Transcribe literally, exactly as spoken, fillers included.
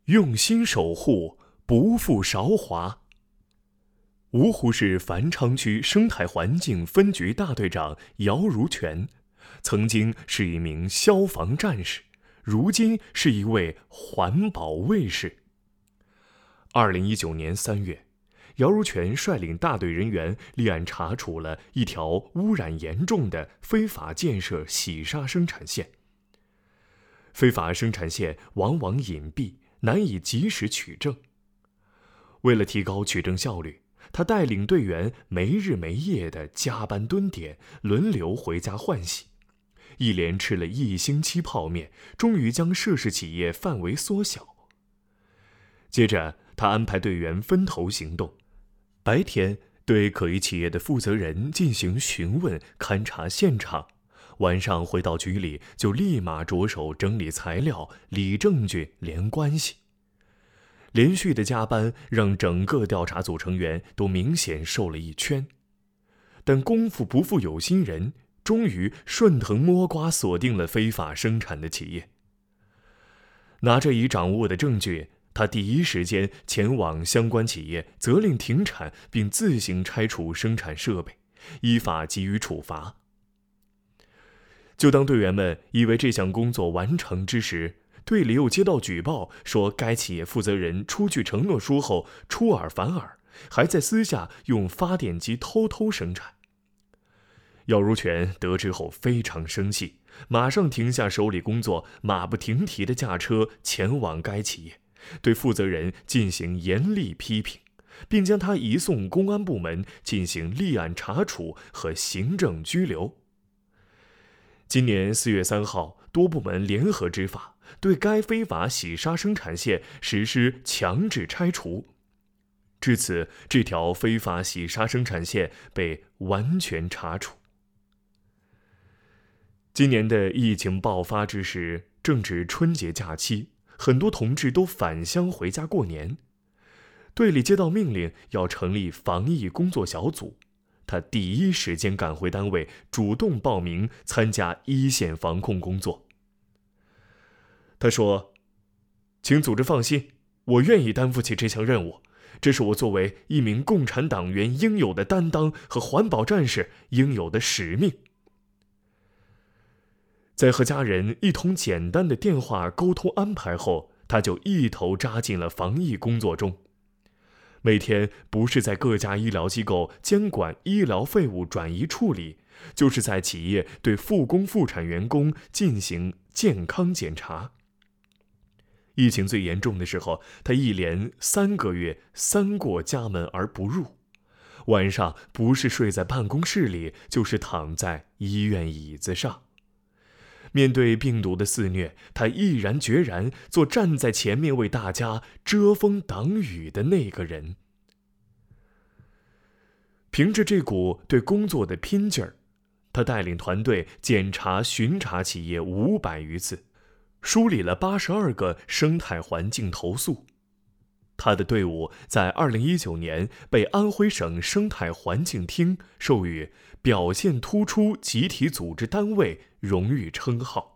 用心守护，不负韶华。芜湖市繁昌区生态环境分局大队长姚如泉，曾经是一名消防战士，如今是一位环保卫士。二零一九年三月，姚如泉率领大队人员立案查处了一条污染严重的非法建设洗沙生产线。非法生产线往往隐蔽，难以及时取证。为了提高取证效率，他带领队员没日没夜地加班蹲点，轮流回家换洗。一连吃了一星期泡面，终于将涉事企业范围缩小。接着，他安排队员分头行动，白天对可疑企业的负责人进行询问、勘察现场，晚上回到局里就立马着手整理材料、理证据、连关系。连续的加班让整个调查组成员都明显瘦了一圈，但功夫不负有心人，终于顺藤摸瓜锁定了非法生产的企业。拿着已掌握的证据，他第一时间前往相关企业，责令停产，并自行拆除生产设备，依法给予处罚。就当队员们以为这项工作完成之时，队里又接到举报，说该企业负责人出具承诺书后出尔反尔，还在私下用发电机偷偷生产。姚如泉得知后非常生气，马上停下手里工作，马不停蹄地驾车前往该企业，对负责人进行严厉批评，并将他移送公安部门进行立案查处和行政拘留。今年四月三号，多部门联合执法，对该非法洗沙生产线实施强制拆除。至此，这条非法洗沙生产线被完全查处。今年的疫情爆发之时，正值春节假期，很多同志都返乡回家过年。队里接到命令要成立防疫工作小组，他第一时间赶回单位，主动报名参加一线防控工作。他说：“请组织放心，我愿意担负起这项任务，这是我作为一名共产党员应有的担当和环保战士应有的使命。”在和家人一通简单的电话沟通安排后，他就一头扎进了防疫工作中。每天不是在各家医疗机构监管医疗废物转移处理，就是在企业对复工复产员工进行健康检查。疫情最严重的时候，他一连三个月三过家门而不入，晚上不是睡在办公室里，就是躺在医院椅子上。面对病毒的肆虐，他毅然决然做站在前面为大家遮风挡雨的那个人。凭着这股对工作的拼劲儿，他带领团队检查巡查企业五百余次，梳理了八十二个生态环境投诉。他的队伍在二零一九年被安徽省生态环境厅授予表现突出集体组织单位荣誉称号。